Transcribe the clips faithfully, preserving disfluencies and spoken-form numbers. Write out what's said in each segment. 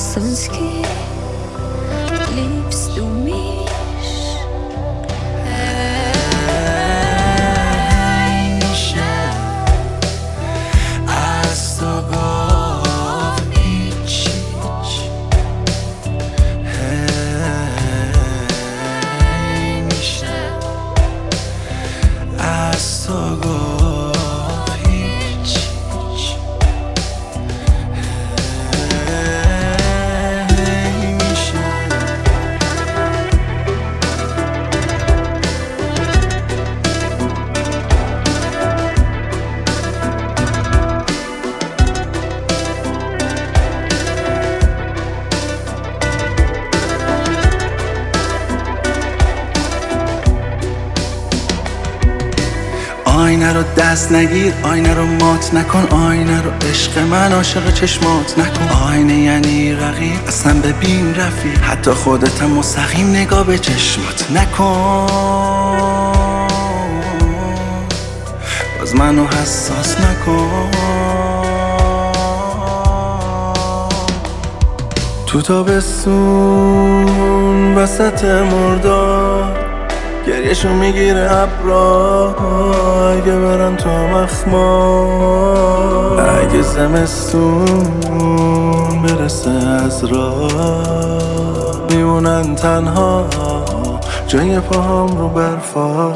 Svenski livsdomís همیشه از تو گفت هیچ هیچ همیشه از تو گفت هیچ هیچ آینه رو دست نگیر، آینه رو مات نکن، آینه رو عشق من عاشق چشمات نکن. آینه یعنی رقیب، اصلا ببین رفیق، حتی خودتم مستقیم نگاه به چشمات نکن. باز منو حساس نکن. تو تابستون وسط مرداد گریهشو میگیره ابرا، اگه برن تو مخمار، اگه زمستون برسه از راه میمونن تنها جای پاهم رو برفا.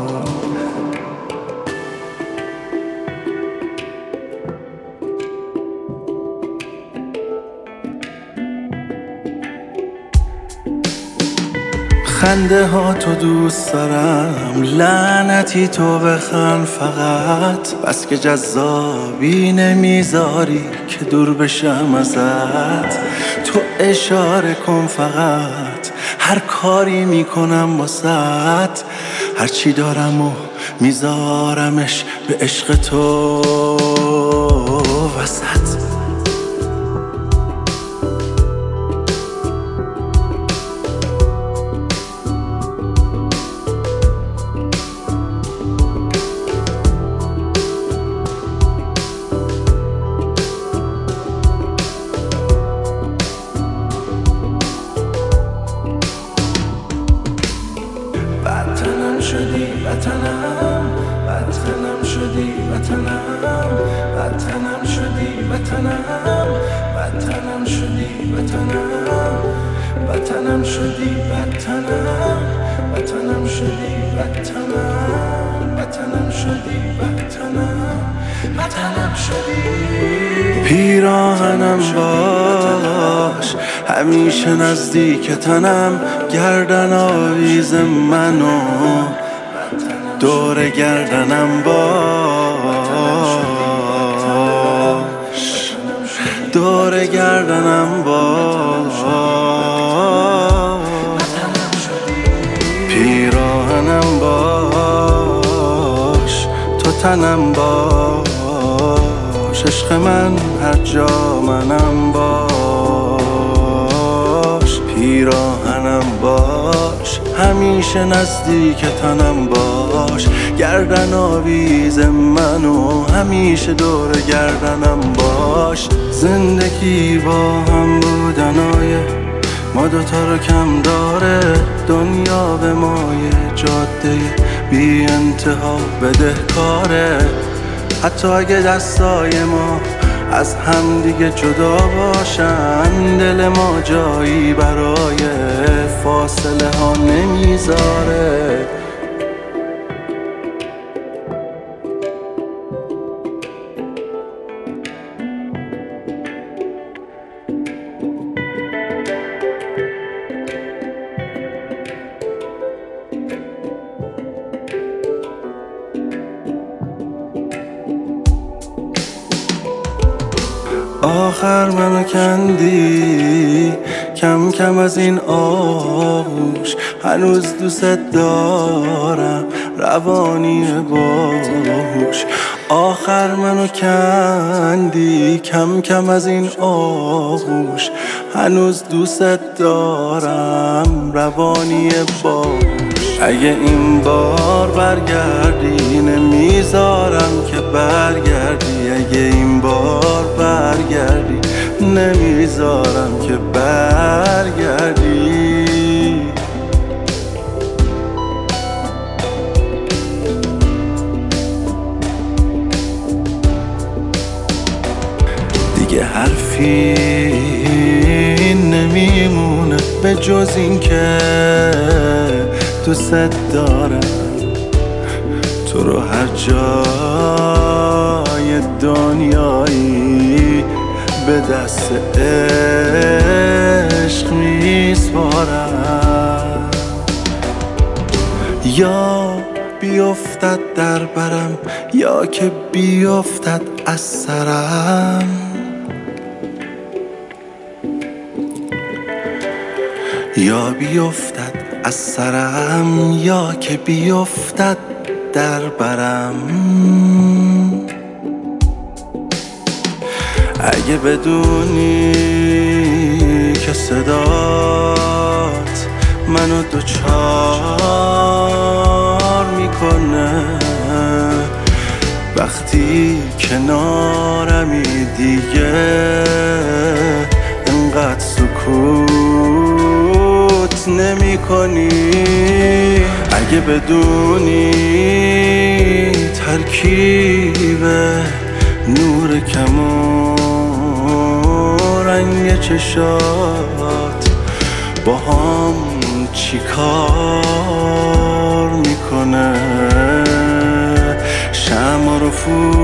خنده ها تو دوست دارم، لعنتی تو بخند فقط، بس که جذابی نمیذاری که دور بشم ازت. تو اشاره کن فقط، هر کاری میکنم واسط، هرچی دارم و میذارمش به عشق تو وسط. وطنم شدی وطنم، وطنم شدی وطنم، وطنم شدی وطنم، وطنم شدی وطنم، وطنم شدی وطنم، وطنم شدی وطنم، وطنم شدی وطنم، وطنم شدی. پیراهنم باش همیشه نزدیک تنم، گردن آویز منو دور گردنم باش، دور گردنم باش. پیراهنم باش تو تنم باش، عشق من هر جا منم باش. پیراهنم باش همیشه نزدیک تنم باش، گردن آویز منو همیشه دور گردنم باش. زندگی با هم بودنای ما دوتا رو کم داره، دنیا به مای جاده بی انتها بدهکاره. حتی اگه دستای ما از هم دیگه جدا باشن، دل ما جایی برای فاصله ها نمیذاره. آخر منو کندی کم کم از این آغوش، هنوز دوست دارم روانی باهوش. آخر منو کندی کم کم از این آغوش، هنوز دوست دارم روانی باهوش. اگه این بار برگردی نمیذارم که برگردی، اگه این بار برگردی نمیذارم که برگردی. دیگه حرفی نمیمونه به جز این که دوست دارم تو رو هر جای دنیایی به دست عشق میسپارم. یا بیفتد در برم یا که بیفتد از سرم، یا بیفتد از سرم یا که بیفتد در برم. اگه بدونی که صدات منو دوچار میکنه وقتی کنارمی دیگه انقدر سکوت نمی کنی. اگه بدونی ترکیب نور کم و رنگ چشات با هم چی کار میکنه، شمع رو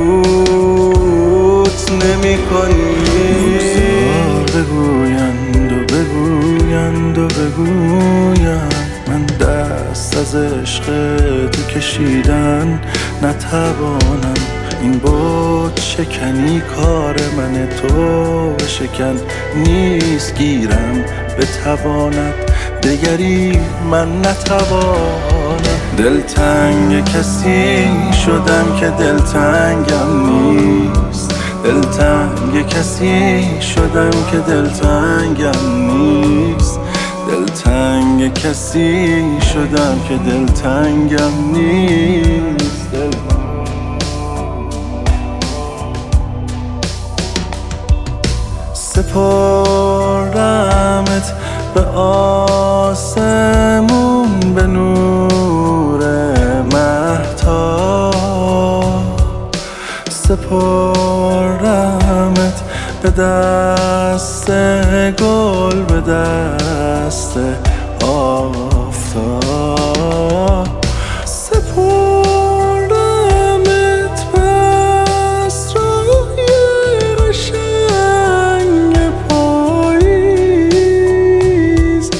فوت نمی کنی. روزگار بگویند و بگویند و بگویند من دست از عشق تو کشیدن نتوانم. این بود شکنی کار من، تو شکن نیست گیرم بتواند دگری من نتوانم. دلتنگ کسی شدم که دلتنگم نیست، دلتنگ کسی شدم که دلتنگم نیست، دلتنگ کسی شدم که دلتنگم نیست. دل سپردمت به آسمون به نور مهتاب، سپردمت به دست گل به دست آفتاب، سپردمت پس روی قشنگ پاییز،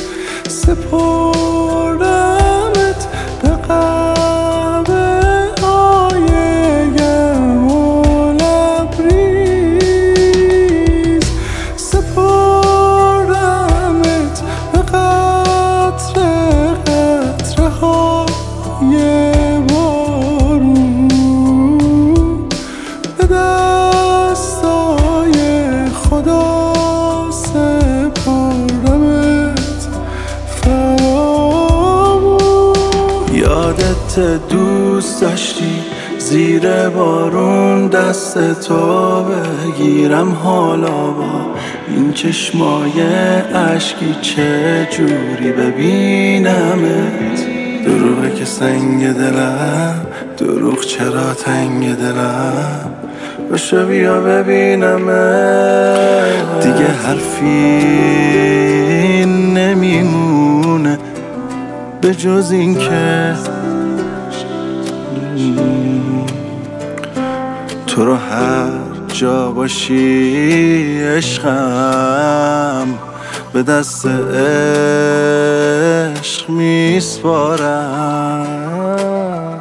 سپردمت به قهوه های گرم و لبریز، سپردمت به قطره قطره های بارون، به دستای خدا سپردمت فرامون. یادت دوست داشتی زیر بارون دست تو بگیرم، حالا با این چشمای اشکی چه جوری ببینمت. دروغه که سنگ دلم، دروغ چرا تنگ دلم، باشه بیا ببینمت. دیگه حرفی نمیمونه به جز این که تو رو هر جا باشی عشقم به دست عشق میسپارم.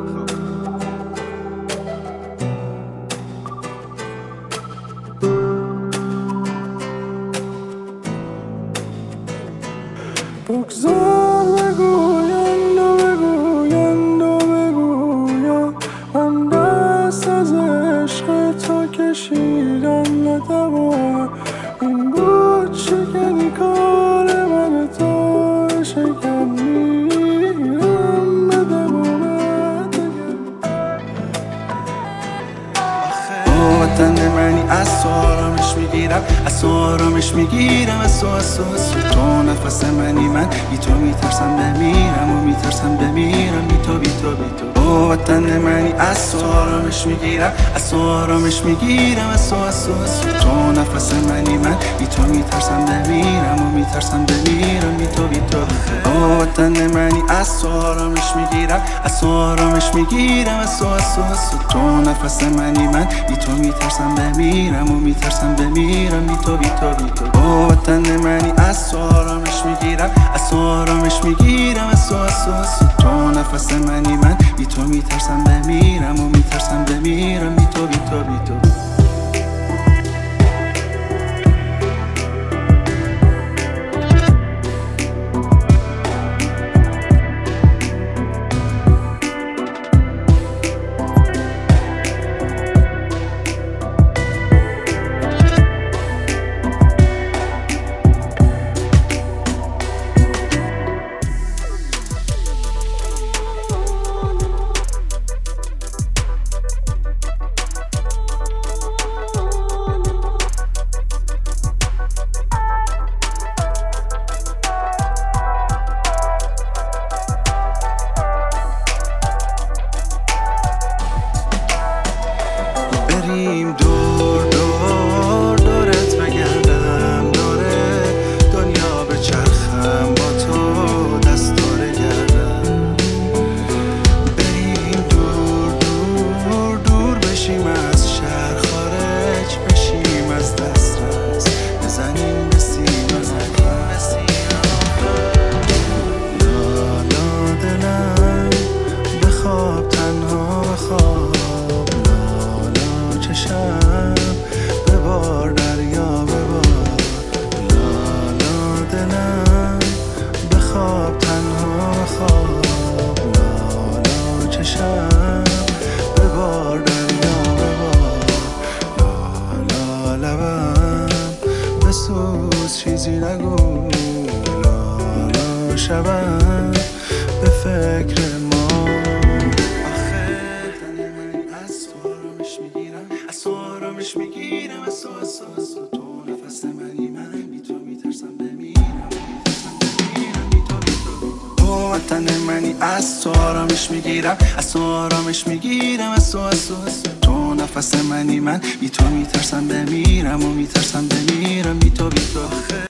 بگذار بگویند و بگویند و بگویند من دست از عشق تو کشیدم نتوانم. این بود شکنی کار من، تو شکن میرم بدمانت. وطن منی از سارم آرامش میگیرم، از تو آرامش میگیرم، از تو از تو از تو تو نفس منی، من بی تو میترسم بمیرم و میترسم بمیرم، بی تو بی تو بی تو او وطن منی، از تو آرامش میگیرم، از تو آرامش میگیرم، از تو از تو از تو تو نفس منی، من بی تو میترسم بمیرم و میترسم بمیرم، بی تو بی تو او وطن منی، از تو آرامش میگیرم، از تو آرامش میگیرم، از تو از تو از تو تو نفس منی، من بی تو میترسم بمیرم و میترسم بمیرم، بی تو بی تو بی تو او وطن منی، از تو آرامش میگیرم، از تو آرامش میگیرم، از تو از تو از تو تو نفس منی، من بی تو میترسم بمیرم و میترسم بمیرم، بی تو بی تو بی تو بریم دور دور دورت بگردم، دوره دنیا بچرخم، با تو دستاره گردم. بریم دور دور دور بشیم از شهر، خارج بشیم از دسترس، بزنیم به سینه، لا لا دلم بخواب تنها بخواب، چشم ببار دریا ببار، لا لا دلم بخواب تنها بخواب، لا لا چشم ببار دریا ببار، لا لا لبم بسوز چیزی نگو، لا لا شبم به فکر ما. از تو آرامش میگیرم، از تو از تو از تو تو نفس منی، من بی تو میترسم بمیرم، میترسم بمیرم، بی تو بی تو تو وطن منی، از تو آرامش میگیرم، از تو آرامش میگیرم، از تو از تو از تو تو نفس منی، من بی تو میترسم بمیرم و میترسم بمیرم، بی تو بی تو